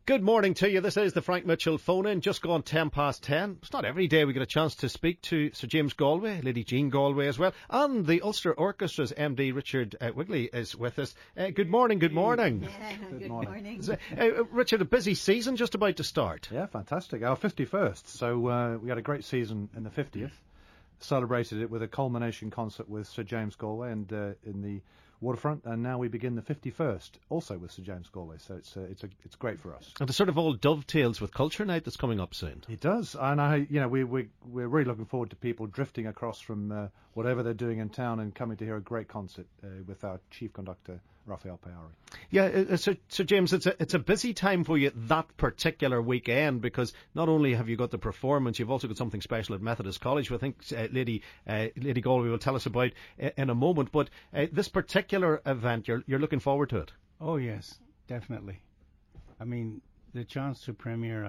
Good morning to you. This is the Frank Mitchell phone-in, just gone 10 past 10. It's not every day we get a chance to speak to Sir James Galway, Lady Jean Galway as well, and the Ulster Orchestra's MD, Richard Wigley, is with us. Good morning, good morning. Yeah, good morning. Richard, a busy season just about to start. Yeah, fantastic. Our 51st, so we had a great season in the 50th. Celebrated it with a culmination concert with Sir James Galway and in the Waterfront, and now we begin the 51st, also with Sir James Galway. So it's great for us. And it sort of all dovetails with Culture Night that's coming up soon. It does, and we're really looking forward to people drifting across from whatever they're doing in town and coming to hear a great concert with our chief conductor, Raphael Payari. Yeah, so James, it's a busy time for you that particular weekend, because not only have you got the performance, you've also got something special at Methodist College, which I think Lady Galway will tell us about in a moment. But this particular event, you're looking forward to it? Oh yes, definitely. I mean, the chance to premiere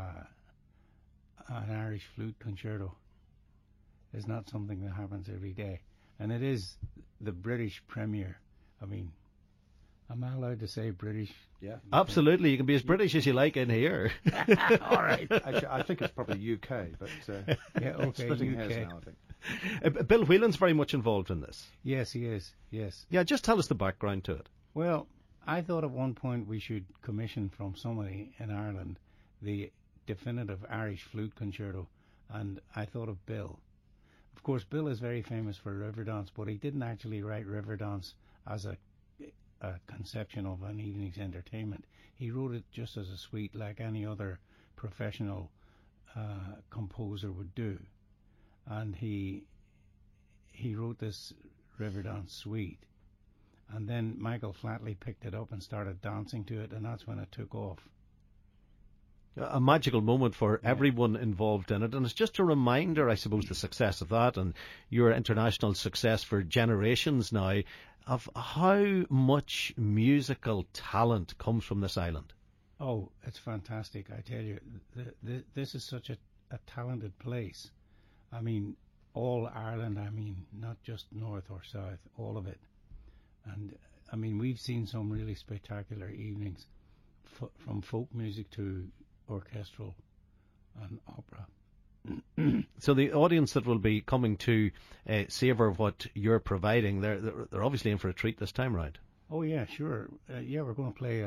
an Irish flute concerto is not something that happens every day, and it is the British premiere. I mean, am I allowed to say British? Yeah, absolutely. You can be as British as you like in here. All right. Actually, I think it's probably UK, but yeah, okay, splitting UK. hairs now, I think. Bill Whelan's very much involved in this. Yes, he is. Yes. Yeah, just tell us the background to it. Well, I thought at one point we should commission from somebody in Ireland the definitive Irish flute concerto, and I thought of Bill. Of course, Bill is very famous for Riverdance, but he didn't actually write Riverdance as a conception of an evening's entertainment. He wrote it just as a suite, like any other professional composer would do. And he wrote this Riverdance suite. And then Michael Flatley picked it up and started dancing to it, and that's when it took off. A magical moment for everyone involved in it, and it's just a reminder, I suppose, the success of that and your international success for generations now, of how much musical talent comes from this island. Oh, it's fantastic, I tell you. This is such a talented place. I mean, all Ireland, I mean, not just north or south, all of it. And, I mean, we've seen some really spectacular evenings, from folk music to orchestral and opera. So the audience that will be coming to savour what you're providing, they're obviously in for a treat this time round. Oh yeah, sure. We're going to play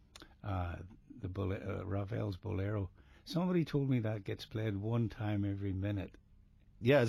Ravel's Bolero. Somebody told me that gets played one time every minute. Yeah,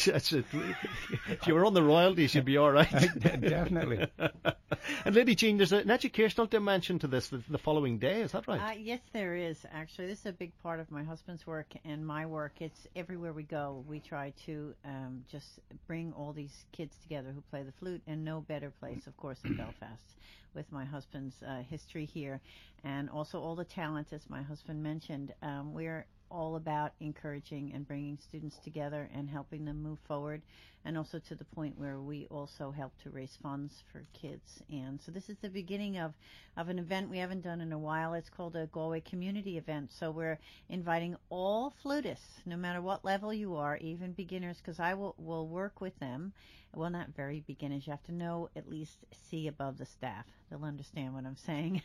if you were on the royalties, you'd be all right. Definitely. And Lady Jean, there's an educational dimension to this the following day, is that right? Yes, there is, actually. This is a big part of my husband's work and my work. It's everywhere we go. We try to just bring all these kids together who play the flute, and no better place, of course, than Belfast, with my husband's history here, and also all the talent, as my husband mentioned. We're all about encouraging and bringing students together and helping them move forward, and also to the point where we also help to raise funds for kids. And so this is the beginning of an event we haven't done in a while. It's called a Galway Community Event. So we're inviting all flutists, no matter what level you are, even beginners, because I will work with them. Well, not very beginners. You have to know at least C above the staff. They'll understand what I'm saying.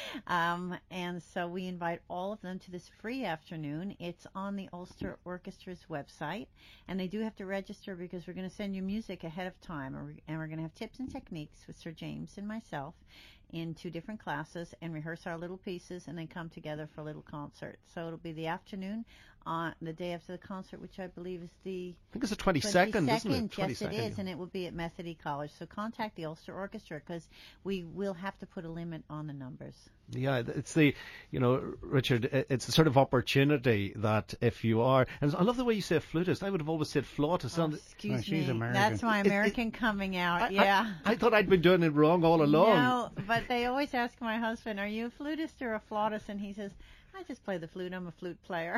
And so we invite all of them to this free afternoon. It's on the Ulster Orchestra's website, and they do have to register because we're going to send you music ahead of time, and we're going to have tips and techniques with Sir James and myself in 2 different classes, and rehearse our little pieces, and then come together for a little concert. So it'll be the afternoon on the day after the concert, which I believe is I think it's the 22nd, isn't it? Yes, it is, and it will be at Methody College. So contact the Ulster Orchestra, because we will have to put a limit on the numbers. Yeah, it's Richard, it's the sort of opportunity that if you are, and I love the way you say flutist. I would have always said flautist. Excuse she's me, American. That's my American coming out. Yeah. I thought I'd been doing it wrong all along. No, but they always ask my husband, "Are you a flutist or a flautist?" And he says, I just play the flute. I'm a flute player.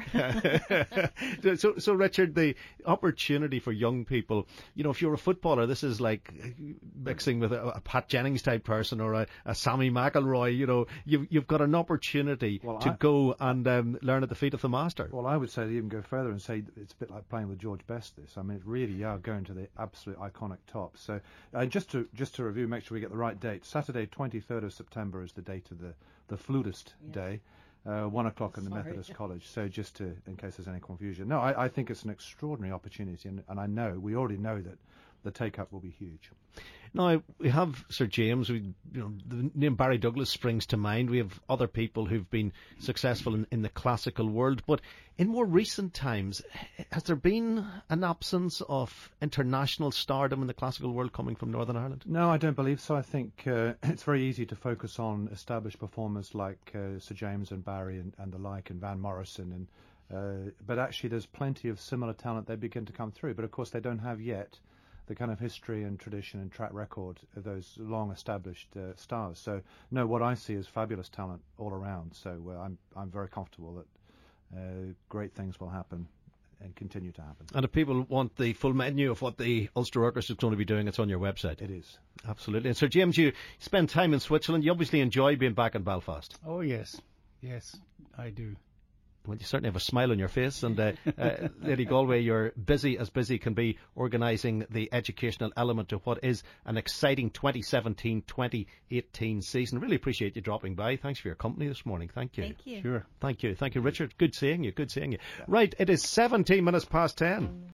So Richard, the opportunity for young people, if you're a footballer, this is like mixing with a Pat Jennings type person or a Sammy McIlroy. You've got an opportunity to go and learn at the feet of the master. Well, I would say they even go further and say it's a bit like playing with George Best. This, I mean, it really are going to the absolute iconic top. So just to review, make sure we get the right date. Saturday, 23rd of September is the date of the flutist day. 1 o'clock in the Sorry. Methodist College. So just in case there's any confusion. No, I think it's an extraordinary opportunity, and we already know that the take-up will be huge. Now, we have Sir James. The name Barry Douglas springs to mind. We have other people who've been successful in the classical world. But in more recent times, has there been an absence of international stardom in the classical world coming from Northern Ireland? No, I don't believe so. I think it's very easy to focus on established performers like Sir James and Barry and the like, and Van Morrison. But actually, there's plenty of similar talent. They begin to come through. But of course, they don't have yet the kind of history and tradition and track record of those long-established stars. So, no, what I see is fabulous talent all around. So I'm very comfortable that great things will happen and continue to happen. And if people want the full menu of what the Ulster Orchestra is going to be doing, it's on your website. It is. Absolutely. And Sir James, you spend time in Switzerland. You obviously enjoy being back in Belfast. Oh, yes. Yes, I do. Well, you certainly have a smile on your face, and Lady Galway, you're busy as busy can be, organising the educational element of what is an exciting 2017-2018 season. Really appreciate you dropping by. Thanks for your company this morning. Thank you. Thank you. Sure. Thank you, Richard. Good seeing you. Yeah. Right, it is 17 minutes past 10.